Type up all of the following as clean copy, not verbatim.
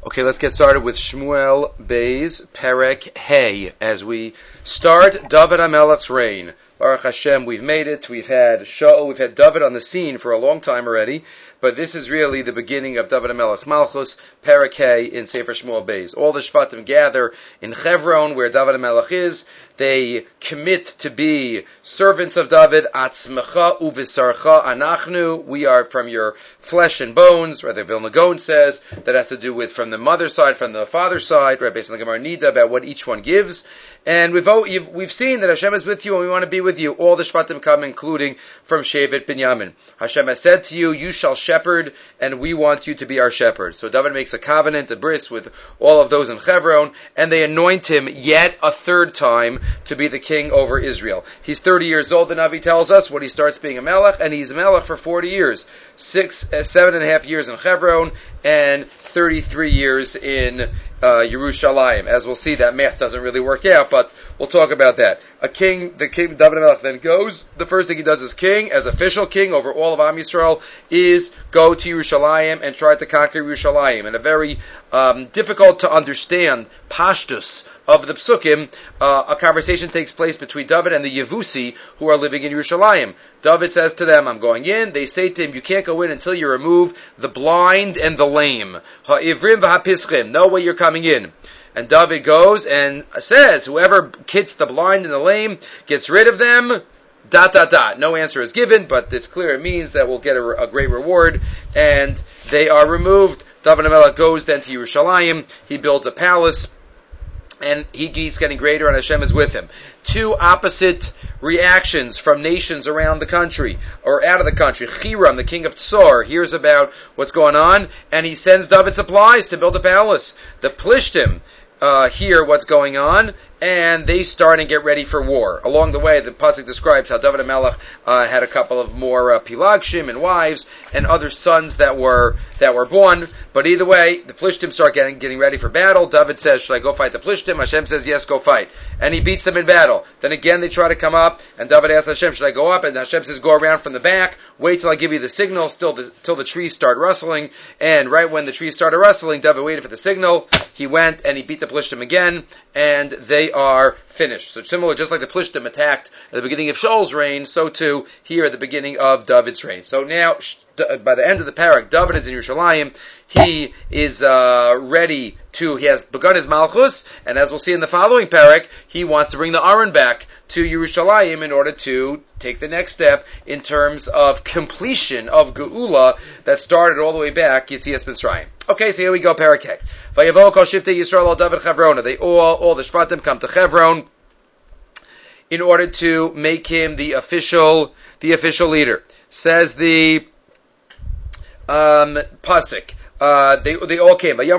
Okay, let's get started with Shmuel Beis Perek Hey as we start David HaMelech's reign. Baruch Hashem, we've made it. We've had Shaul, we've had David on the scene for a long time already, but this is really the beginning of David HaMelech's Malchus, Perek Hey in Sefer Shmuel Beis. All the Shvatim gather in Chevron, where David HaMelech is. They commit to be servants of David. Atzmecha uvisarcha anachnu. We are from your flesh and bones. Right, the Vilna Gaon says that has to do with from the mother's side, from the father's side. Right, based on the Gemara Nida about what each one gives. And we've seen that Hashem is with you, and we want to be with you. All the Shvatim come, including from Shevet Binyamin. Hashem has said to you, you shall shepherd, and we want you to be our shepherd. So David makes a covenant, a bris, with all of those in Chevron, and they anoint him yet a third time to be the king over Israel. He's 30 years old, the Navi tells us, when he starts being a melech, and he's a melech for 40 years. 7.5 years in Chevron, and 33 years in Yerushalayim. As we'll see, that math doesn't really work out, but we'll talk about that. The king, David HaMelech, then goes. The first thing he does as king, as official king over all of Am Yisrael, is go to Yerushalayim and try to conquer Yerushalayim. And a very difficult to understand pashtus of the Psukim, a conversation takes place between David and the Yevusi who are living in Yerushalayim. David says to them, I'm going in. They say to him, you can't go in until you remove the blind and the lame. Ha'ivrim v'hapischim. No way you're coming in. And David goes and says, whoever hits the blind and the lame, gets rid of them, ... No answer is given, but it's clear it means that we'll get a great reward, and they are removed. David HaMelech goes then to Yerushalayim. He builds a palace, and he's getting greater, and Hashem is with him. Two opposite reactions from nations around the country, or out of the country. Hiram, the king of Tsor, hears about what's going on, and he sends David supplies to build a palace. The Plishtim hear what's going on, and they start and get ready for war. Along the way, the pasuk describes how David HaMelech had a couple of more pilagshim and wives and other sons that were born. But either way, the Plishtim start getting ready for battle. David says, "Should I go fight the Plishtim?" Hashem says, "Yes, go fight." And he beats them in battle. Then again, they try to come up, and David asks Hashem, "Should I go up?" And Hashem says, "Go around from the back. Wait till I give you the signal. Till the trees start rustling." And right when the trees started rustling, David waited for the signal. He went and he beat the Plishtim again, and they are finished. So similar, just like the Plishtim attacked at the beginning of Shaul's reign, so too here at the beginning of David's reign. So now, by the end of the parak, David is in Yerushalayim. He is he has begun his Malchus, and as we'll see in the following parak, he wants to bring the Aron back to Yerushalayim in order to take the next step in terms of completion of Geula that started all the way back, Yetzias Mitzrayim. Okay, so here we go, parak Hey. Vayavo kol shiftei Yisrael al David Chevrona. They all the Shvatim come to Chevron in order to make him the official leader. Says the pasuk. They all came. We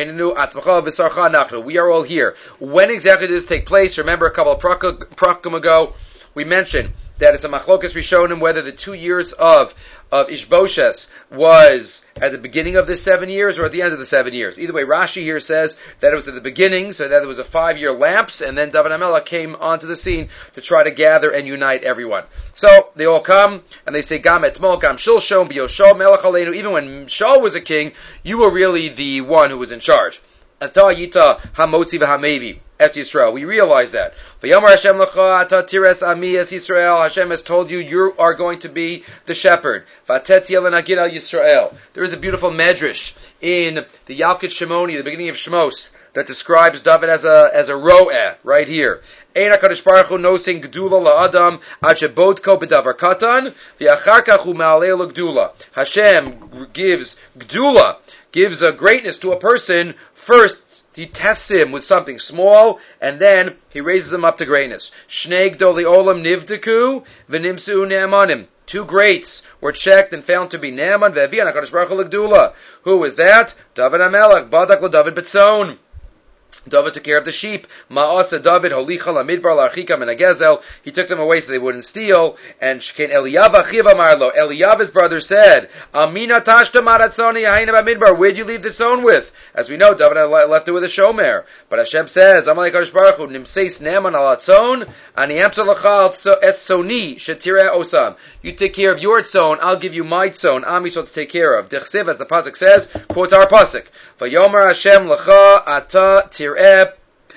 are all here. When exactly did this take place? Remember a couple of prakim ago, we mentioned that it's a machlokas rishonim whether the 2 years of Ishboshes was at the beginning of the 7 years or at the end of the 7 years. Either way, Rashi here says that it was at the beginning, so that there was a 5-year lapse, and then David HaMelech came onto the scene to try to gather and unite everyone. So they all come and they say, Gam etmol, Gam shilshom, b'yoshol melech aleinu. Even when Shaul was a king, you were really the one who was in charge. Ata yita hamotzi v'hamevi. Et Yisrael. We realize that. V'yamar Hashem lecha ata tires ami es Yisrael. Hashem has told you, you are going to be the shepherd. V'atetzi elenagid al Yisrael. There is a beautiful medrash in the Yalkut Shimoni, the beginning of Shmos, that describes David as a ro'eh, right here. Ein HaKadosh Baruch Hu nosin gdula la'adam ad shebodko b'davar katan v'achar kach hu ma'aleh l'gdula. Hashem gives gdula, gives a greatness to a person first. He tests him with something small, and then he raises him up to greatness. Shnei gdolei olam nivdeku v'nimsu ne'amanim. 2 greats were checked and found to be Naaman ve'avian HaKadosh Baruch Hu l'gdula. Who is that? David HaMelech, Badak l'David Betzon. David took care of the sheep. Ma'asa David holicha lamidbar la'archika min hagezel. He took them away so they wouldn't steal. And Shken Eliyav achiv amar lo. Eliyav, his brother, said, Amina tashta maratzoni yahaina b'midbar. Where'd you leave the zone with? As we know, David left it with a shomer. But Hashem says, Amalei Kadosh Baruch Hu nimseis neman al atzon ani amsa l'cha et soni shetira osam. You take care of your tzon, I'll give you my tzon. Ami shall take care of. Dechsiv, as the pasuk says, quotes our pasuk. Vayomer Hashem l'cha ata tir'eh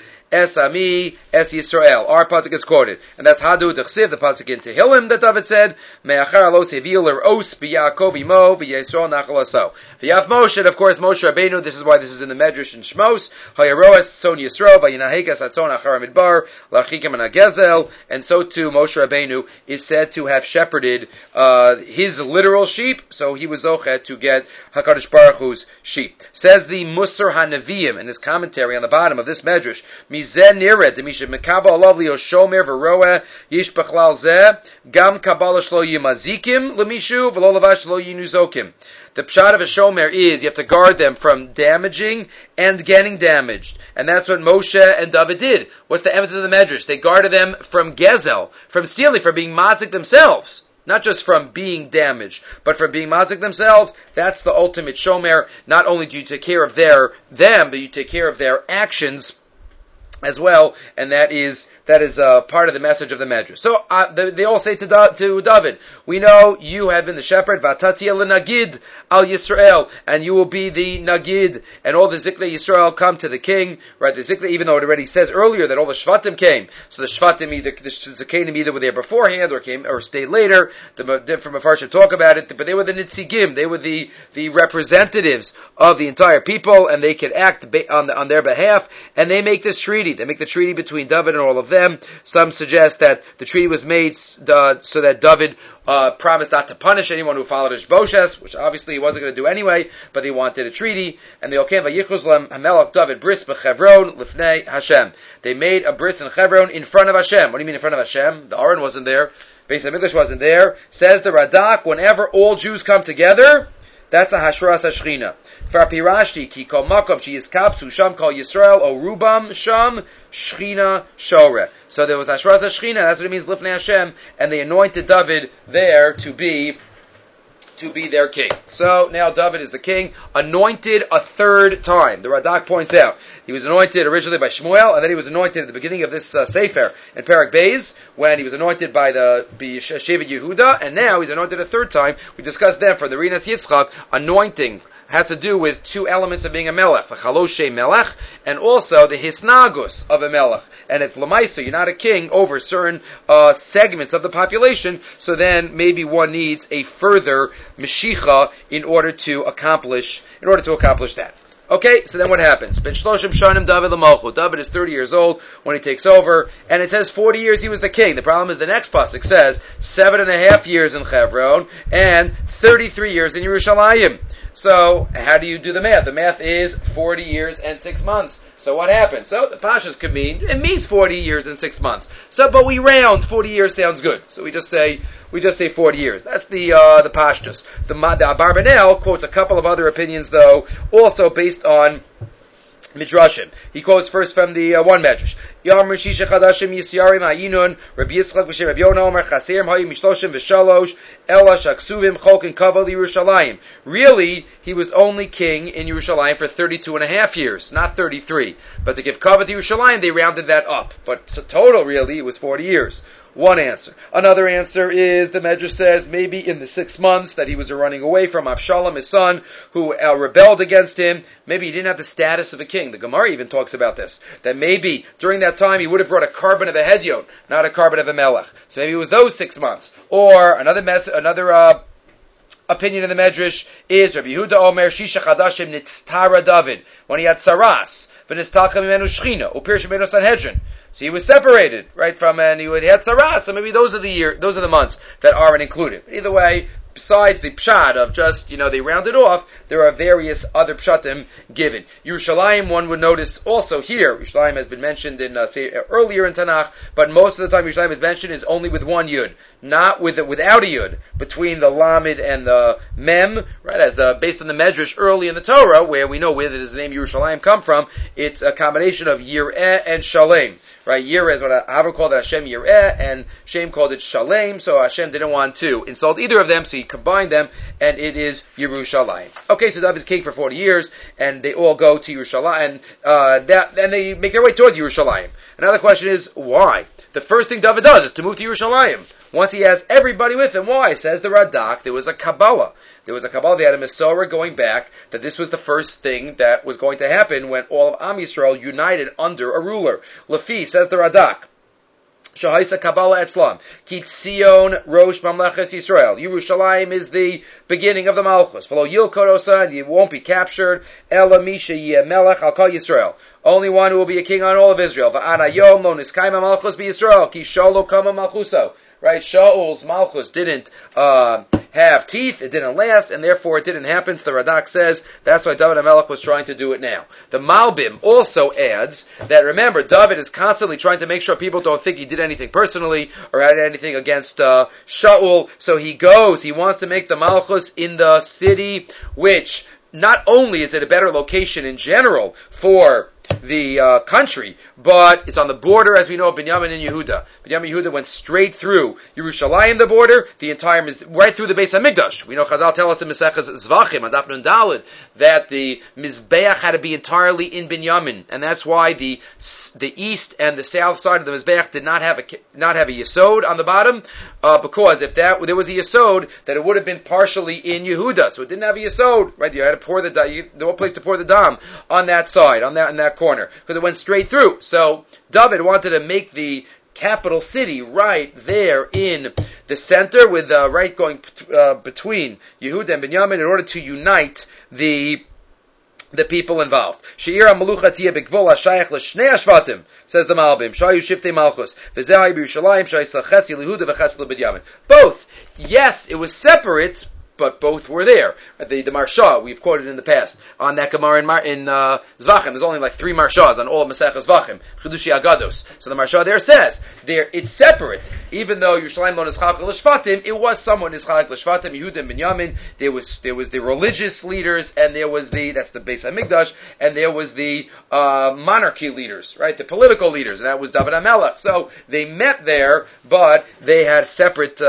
Es Ami, Es Yisrael. Our pasuk is quoted. And that's Hadu Dechsiv, the pasuk in Tehillim that David said, Me'achar alos hevil os b'Yaakov imo v'Yisrael nachal aso. V'yaf Moshe, and of course Moshe Rabbeinu, this is why this is in the Medrash in Shmos, Hayaroas Son Yisrael, v'Yinahekas Atzon achar midbar, Lachikim and Agezel, and so too Moshe Rabbeinu is said to have shepherded his literal sheep, so he was zochet to get HaKadosh Baruch Hu's sheep. Says the Musar HaNeviim in his commentary on the bottom of this Medrash, Mizen nired demisha mekabel alav liyo shomer v'roeh yish b'chlal zeh gam kabbalah shlo yimazikim lemishu v'lo lavash shlo yinuzokim. The pshat of a shomer is you have to guard them from damaging and getting damaged, and that's what Moshe and David did. What's the emphasis of the Medrash? They guarded them from gezel, from stealing, from being mazik themselves. Not just from being damaged, but from being mazik themselves. That's the ultimate shomer. Not only do you take care of them, but you take care of their actions as well, and that is part of the message of the Medrash. So they all say to David, we know you have been the shepherd, v'atatia l'nagid al Yisrael, and you will be the nagid, and all the Ziknei Yisrael come to the king, right? The Ziknei, even though it already says earlier that all the Shvatim came, so the Shvatim the Zikanim either were there beforehand or stayed later. The different Mefarshim talk about it, but they were the Nitzigim, they were the representatives of the entire people, and they could act on their behalf, and they make this treaty. They make the treaty between David and all of them. Some suggest that the treaty was made so that David promised not to punish anyone who followed Ishbosheth, which obviously he wasn't going to do anyway, but he wanted a treaty. And they okay, Vayichuzlam Hamelach David bris b'Chevron lifnei Hashem. They made a bris in Chevron in front of Hashem. What do you mean in front of Hashem? The Aron wasn't there. Beis HaMikdash wasn't there. Says the Radak, whenever all Jews come together, that's a Hashras HaShechina. For Pirashti, ki kol makom she is kapsu sham kol Yisrael o rubam sham shchina shore. So there was Hashras HaShechina, that's what it means, Lifnei Hashem, and they anointed David there to be their king. So now David is the king, anointed a third time. The Radak points out he was anointed originally by Shmuel, and then he was anointed at the beginning of this Sefer in Perek Beis when he was anointed by Shevet Yehuda, and now he's anointed a third time. We discussed them for the Rinas Yitzchak. Anointing has to do with two elements of being a melech, the chaloshe melech, and also the hisnagus of a melech. And if lemaisa, you're not a king over certain segments of the population, so then maybe one needs a further meshicha in order to accomplish that. Okay, so then what happens? Ben Shloshim Shanim David L'Malchut. David is 30 years old when he takes over, and it says 40 years he was the king. The problem is the next pasuk says 7.5 years in Hebron and 33 years in Yerushalayim. So, how do you do the math? The math is 40 years and 6 months. So what happens? So the pashas could mean, it means 40 years and 6 months. So, but we round, 40 years sounds good. So we just say 40 years. That's the pashtas. The Abarbanel quotes a couple of other opinions though, also based on Midrashim. He quotes first from the one Medrash. Yom Rishisha Chadashim Yisyarim Ha'inun Rabbi Yitzchak B'Shem Rabbi Yonah Omer Chaserim Hayim Mishloshim V'Shalosh Ela Shaksuvim Cholkin Kavod Yerushalayim. Really, he was only king in Yerushalayim for 32.5 years, not 33. But to give Kavod to Yerushalayim, they rounded that up. But total, really, it was 40 years. One answer. Another answer is, the Medrash says, maybe in the 6 months that he was running away from Avshalom, his son, who rebelled against him, maybe he didn't have the status of a king. The Gemara even talks about this. That maybe during that time he would have brought a carbon of a hedyon, not a carbon of a melech. So maybe it was those 6 months. Or another opinion of the Medrash is Rabbi Yehuda Omer Shisha Chadashim Nitztara David, when he had Saras, V'nistalcha Mimenu Shechina, Upir Shemenu Sanhedrin. So he was separated, right, and he had Saras, so maybe those are the months that aren't included. But either way, besides the pshat of just, they rounded off, there are various other pshatim given. Yerushalayim, one would notice also here, Yerushalayim has been mentioned in earlier in Tanakh, but most of the time Yerushalayim is mentioned is only with one yud, not without a yud, between the lamed and the mem, right, based on the medrash early in the Torah, where we know where does the name Yerushalayim come from, it's a combination of Yireh and Shalem. Right, Yireh is what Avram called it Hashem Yireh, and Shem called it Shalem, so Hashem didn't want to insult either of them, so he combined them, and it is Yerushalayim. Okay, so David's king for 40 years, and they all go to Yerushalayim, and they make their way towards Yerushalayim. Another question is, why? The first thing David does is to move to Yerushalayim. Once he has everybody with him, why? Says the Radak, there was a Kabbalah. They had a Masorah going back, that this was the first thing that was going to happen when all of Am Yisrael united under a ruler. Lafi, says the Radak, Shahaisa Kabbalah Etzlam, Ki Tzion Rosh Mamleches Yisrael. Yerushalayim is the beginning of the Malchus. V'lo Yilkodosa, and you won't be captured. Ela Misha Yeh Melech Al Kol Yisrael. Only one who will be a king on all of Israel. V'ana Yom Lo Niskayma Malchus Be Yisrael, Ki Sholo Kama Malchuso. Right, Shaul's Malchus didn't have teeth, it didn't last, and therefore it didn't happen. So the Radak says that's why David HaMelech was trying to do it now. The Malbim also adds that, remember, David is constantly trying to make sure people don't think he did anything personally or had anything against Shaul, so he wants to make the Malchus in the city, which not only is it a better location in general for the country, but it's on the border, as we know, of Binyamin and Yehuda. Binyamin and Yehuda went straight through Yerushalayim, the border, the entire, right through the Beis HaMikdash. We know Chazal tell us in Maseches Zvachim, on Daf Nun Daled, that the Mizbeach had to be entirely in Binyamin, and that's why the east and the south side of the Mizbeach did not have a Yesod on the bottom, because if there was a Yesod, that it would have been partially in Yehuda, so it didn't have a Yesod, right? You had to pour no place to pour the dam on that side, in that corner, because it went straight through. So David wanted to make the capital city right there in the center, with right going between Yehuda and Binyamin, in order to unite the people involved. She'ira malucha tia b'gvol ha'shayach l'shnei hashvatim, says the Malbim. Shayu shiftei malchus v'zehai b'Yerushalayim shayisa chetz Yehuda v'chetz l'Binyamin. Both, yes, it was separate, but both were there. The Marsha, we've quoted in the past, on that Gemara in Zvachim, there's only like 3 Marshas on all of Masechah Zvachim, Chidushi Agados. So the Marsha there says, it's separate. Even though Yerushalayim lo nischalek l'shvatim, it was somewhat nischalek l'shvatim, Yehuda and Binyamin. There was the religious leaders, and there was that's the Beis HaMikdash, and there was the monarchy leaders, right? The political leaders, and that was David HaMelech. So they met there, but they had separate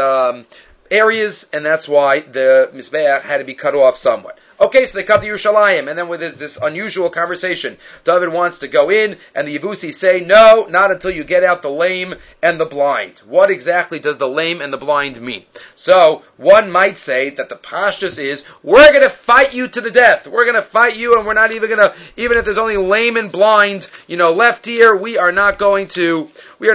areas, and that's why the Mizbeach had to be cut off somewhat. Okay, so they cut to Yerushalayim, and then with this unusual conversation, David wants to go in, and the Yevusi say, no, not until you get out the lame and the blind. What exactly does the lame and the blind mean? So, one might say that the pashtus is, we're going to fight you to the death. We're going to fight you, and we're not even going to, even if there's only lame and blind, left here, we are not going to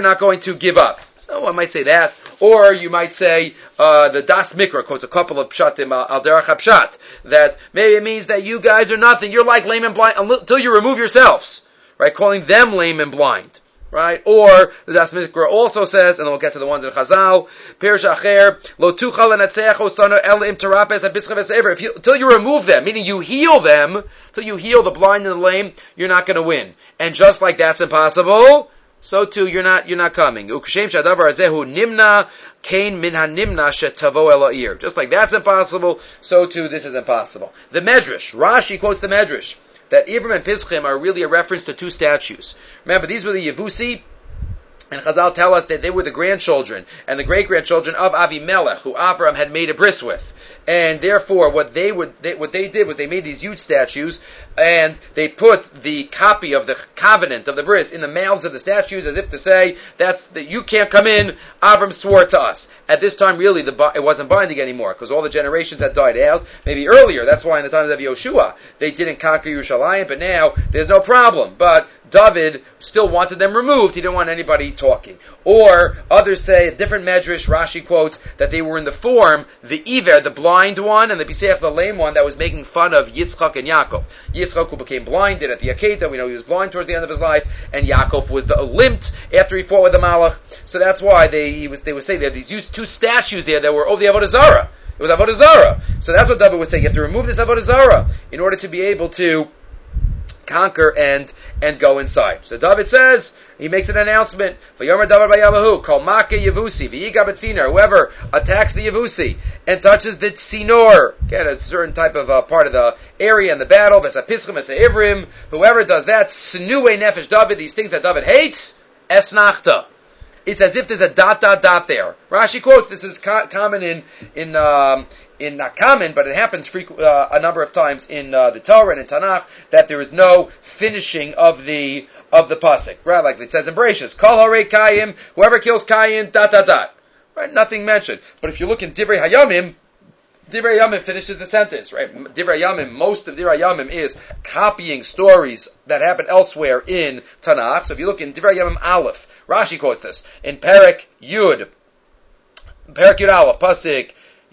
give up. So one might say that. Or you might say, the Das Mikra quotes a couple of pshatim al derech hapshat, that maybe it means that you guys are nothing. You're like lame and blind until you remove yourselves, right? Calling them lame and blind, right? Or the Das Mikra also says, and then we'll get to the ones in Chazal, Pirish Acher, Lo tuchal lenatzeach osano el im terapes habischah v'sever. Until you remove them, meaning you heal them, until you heal the blind and the lame, you're not going to win. And just like that's impossible, so too you're not coming. Ukashem shadavar azehu nimna kain min hanimna shetavo ela'ir. Just like that's impossible, so too this is impossible. The Medrash, Rashi quotes the Medrash, that Ivrim and Pischim are really a reference to 2 statues. Remember, these were the Yevusi, and Chazal tell us that they were the grandchildren and the great-grandchildren of Avimelech, who Avram had made a bris with. And therefore, what they did was they made these huge statues, and they put the copy of the covenant of the bris in the mouths of the statues, as if to say that you can't come in. Avram swore to us. At this time, really, it wasn't binding anymore, because all the generations had died out. Maybe earlier, that's why in the time of Yoshua they didn't conquer Yerushalayim, but now there's no problem. But David still wanted them removed. He didn't want anybody talking. Or others say, a different medrash, Rashi quotes, that they were in the form, the Iver, the blind one, and the Biseach, the lame one, that was making fun of Yitzchak and Yaakov. Yitzchak, who became blinded at the Akedah, we know he was blind towards the end of his life, and Yaakov was limped after he fought with the Malach. So that's why they would say they had these 2 statues there that were of the Avodah Zarah. It was Avodah Zarah. So that's what David was saying. You have to remove this Avodah Zarah in order to be able to conquer and go inside. So David says, he makes an announcement, Vayomer David Bayalahu, Kol Make Yevusi, V'yiga B'tzinor, whoever attacks the Yevusi and touches the Tzinor, again, a certain type of part of the area in the battle, V'sapischim, V'saivrim, whoever does that, Snue Nefesh David, these things that David hates, Esnachta. It's as if there's a ... there. Rashi quotes, this is common not common, but it happens a number of times in the Torah and in Tanakh, that there is no finishing of the pasuk, right? Like it says in Bereshis, Kol Harei Kayim, whoever kills Kayin, ... Right? Nothing mentioned. But if you look in Divrei Hayamim finishes the sentence, right? Divrei Hayamim, most of Divrei Hayamim is copying stories that happen elsewhere in Tanakh. So if you look in Divrei Hayamim Aleph, Rashi quotes this in Perek Yud Aleph, Pasuk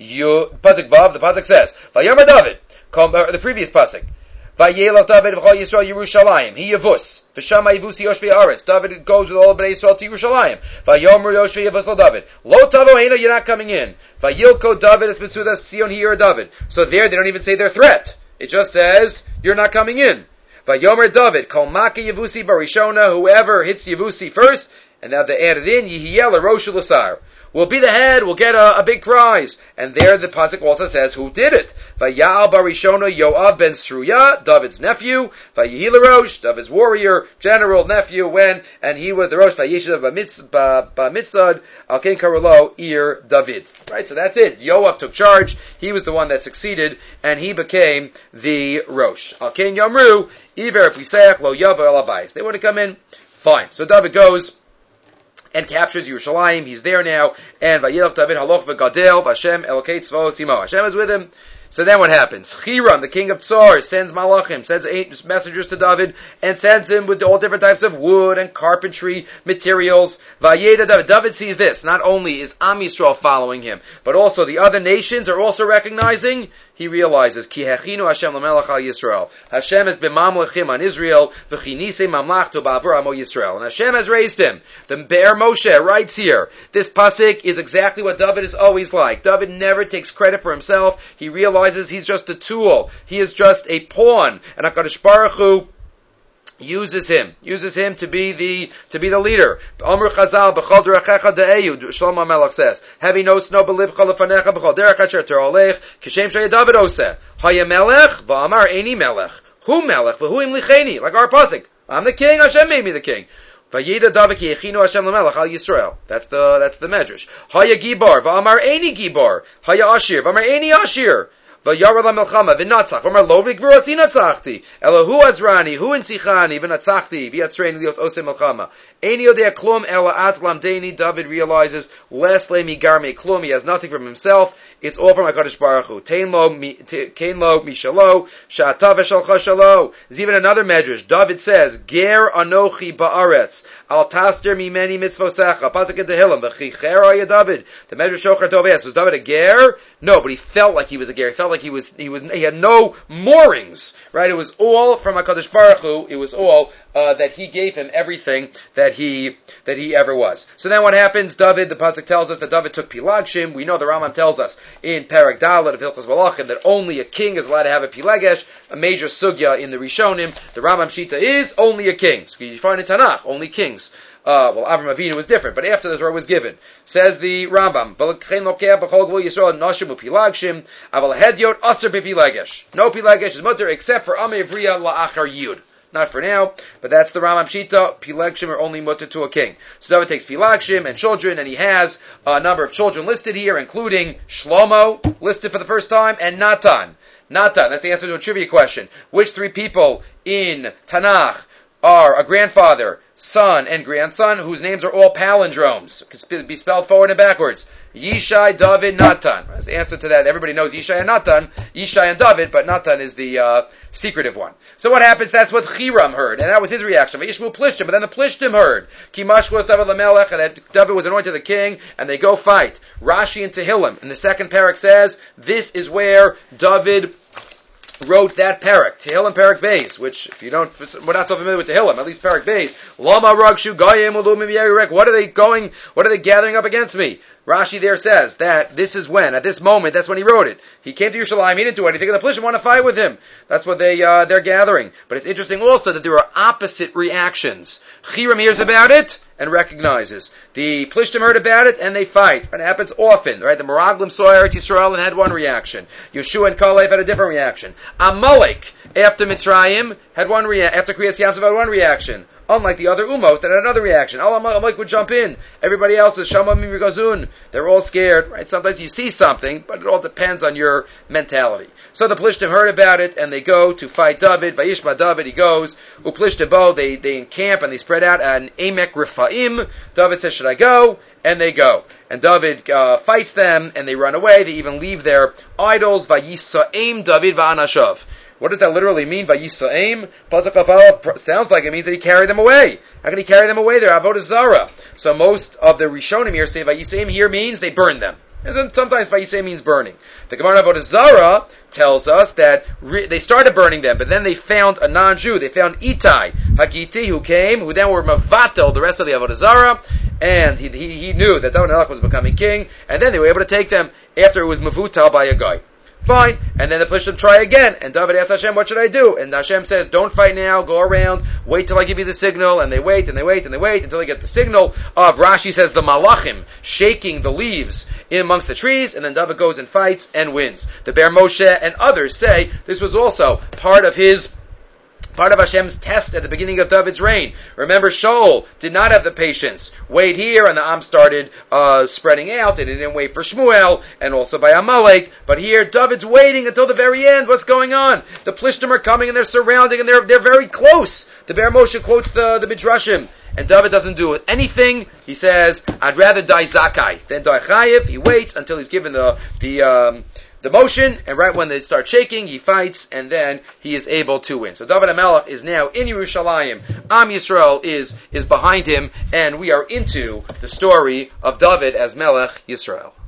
Vav, the pasuk says, Vayomer David, the previous pasuk, Vayelach David v'chol Yisrael Yerushalayim, he Yavus, v'shama Yavusi Yoshvei Aretz. David goes with all of Bnei Yisrael to Yerushalayim. Vayomer Yoshvei Yavus al David, Lo Tavo Heina, you're not coming in. Vayilko David es Besudas Tzion Hir David. So there they don't even say their threat. It just says you're not coming in. Vayomer David, Kol Make Yavusi Barishona, whoever hits Yavusi first, and now they added in Yihiyel Rosh Lasar. We'll be the head, we'll get a big prize. And there the pasuk also says who did it. Vayal Barishona Yoav ben Sruya, David's nephew. Vayihil Rosh, David's warrior, general nephew, and he was the Rosh. Vayishav Bamitzad, Alkein Karulo, Ir David. Right, so that's it. Yoav took charge, he was the one that succeeded, and he became the Rosh. Alkein Yamru, Iver Piseach Lo Yava Elabayis. They want to come in, fine. So David goes and captures Yerushalayim. He's there now. And Vayilach David Haloch v'Gadel v'Hashem Elokei Tzvaos Imo. Hashem is with him. So then what happens? Chiram, the king of Tsar, sends malachim, sends 8 messengers to David, and sends him with all different types of wood and carpentry materials. Vayeda David. David sees this. Not only is Am Yisrael following him, but also the other nations are also recognizing. He realizes, Ki hechinu Hashem l'melech al Yisrael. Hashem has been mamlechim on Israel, v'chinise mamlachto ba'avur amo Yisrael. And Hashem has raised him. The Be'er Moshe writes here, this pasuk is exactly what David is always like. David never takes credit for himself. He realizes he's just a tool. He is just a pawn. And HaKadosh Baruch Hu uses him to be the leader. Amr Chazal b'chol derechecha de'eyu, Shlomo HaMelech says, Hevi no snow b'livcha lefanecha b'chol derech asher terolech, kishem shaya David oseh, haya melech, v'amar eini melech, hu melech, v'hu im licheni, like our pasuk, I'm the king, Hashem made me the king. Vayida David ki yechinu Hashem l'melech al Yisrael. That's the medrash. Haya gibar, v'amar eini gibar, haya ashir, v'amar eini ashir. V'yara l'melchama v'natzach v'amar lo b'gvuras hinatzachti elahu azrani hu insichani v'natzachti v'yatzreini lios oseh melchama eini yodea klum ela at lamdeni. David realizes less lemi garme klum. He has nothing from himself. It's all from HaKadosh Baruch Hu. Tein lo mishalo sha'ata v'shalcha shalo. There's even another medrash. David says, Ger anochi ba'aretz al taster mimeni mitzvosecha. Pasuk in Tehillim. V'chicher haya David. The medrash Shochar Tov asks, was David a ger? No, but he felt like he was a ger. He felt like he had no moorings. Right? It was all from HaKadosh Baruch Hu. It was all that he gave him everything that he ever was. So then what happens? David, the pasuk tells us that David took Pilagshim. We know the Rambam tells us in Perek Dalet of Hilchos Malachim that only a king is allowed to have a Pilegesh, a major sugya in the Rishonim. The Rambam Shita is only a king. So you find in Tanakh, only kings. Avram Avinu was different, but after the Torah was given. Says the Rambam, no Pilegesh is mutter except for Amei Vriya La'achar Yud. Not for now, but that's the Rambam Shita. Pilagshim are only mutter to a king. So David takes Pilagshim and children, and he has a number of children listed here, including Shlomo, listed for the first time, and Natan. Natan, that's the answer to a trivia question. Which 3 people in Tanakh are a grandfather, son, and grandson, whose names are all palindromes? Could be spelled forward and backwards. Yishai, David, Natan. That's the answer to that. Everybody knows Yishai and Natan. Yishai and David, but Natan is the secretive one. So what happens? That's what Chiram heard, and that was his reaction. Vayishmu Plishtim, but then the Plishtim heard. Kimash was David Lamelech, and that David was anointed the king, and they go fight. Rashi in Tehillim, in the second parak says, this is where David wrote that parak, Tehillim Parak Beis, which if we're not so familiar with Tehillim, at least Parak Beis, Lama Ragshu Gayim Ulumim Yerek, what are they gathering up against me? Rashi there says that this is when, at this moment, that's when he wrote it. He came to Yerushalayim, he didn't do anything, and the Plishtim want to fight with him. That's what they're gathering. But it's interesting also that there are opposite reactions. Chiram hears about it and recognizes. The Plishtim heard about it and they fight. It happens often, right? The Meraglim saw Eretz Yisrael and had one reaction. Yeshua and Kalev had a different reaction. Amalek, after Mitzrayim, had one reaction. After Kriyas Yamsuf had one reaction. Unlike the other Umos that had another reaction. Amalek would jump in. Everybody else is Shama Mimigazun. They're all scared, right? Sometimes you see something, but it all depends on your mentality. So the Plishtim heard about it, and they go to fight David. Vayishma David, he goes. Uplishtim Bo, they encamp and they spread out an Emek Rifaim. David says, should I go? And they go. And David fights them, and they run away. They even leave their idols. Vayisa'im David va'anashav. What does that literally mean? Vayisa'im? Sounds like it means that he carried them away. How can he carry them away? They're avodah zarah. So most of the Rishonim here say Vayisa'im here means they burned them. And sometimes Vayisa'im means burning. The Gemara avodah zarah tells us that they started burning them, but then they found a non-Jew. They found Itai Hagiti, who came, who then were mavatel the rest of the avodah zarah, and he knew that David HaMelech was becoming king, and then they were able to take them after it was mavutal by a guy. Fine. And then the Plishtim try again. And David asks Hashem, what should I do? And Hashem says, don't fight now, go around, wait till I give you the signal. And they wait, and they wait, and they wait until they get the signal of, Rashi says, the Malachim shaking the leaves in amongst the trees. And then David goes and fights and wins. The Be'er Moshe and others say this was also part of Hashem's test at the beginning of David's reign. Remember, Shaul did not have the patience. Wait here, and the Am started spreading out, and he didn't wait for Shmuel, and also by Amalek. But here, David's waiting until the very end. What's going on? The Plishtim are coming, and they're surrounding, and they're very close. The Be'er Moshe quotes the Midrashim. And David doesn't do anything. He says, I'd rather die Zakai than die Chayiv. He waits until he's given the motion, and right when they start shaking, he fights, and then he is able to win. So David HaMelech is now in Yerushalayim. Am Yisrael is behind him, and we are into the story of David as Melech Yisrael.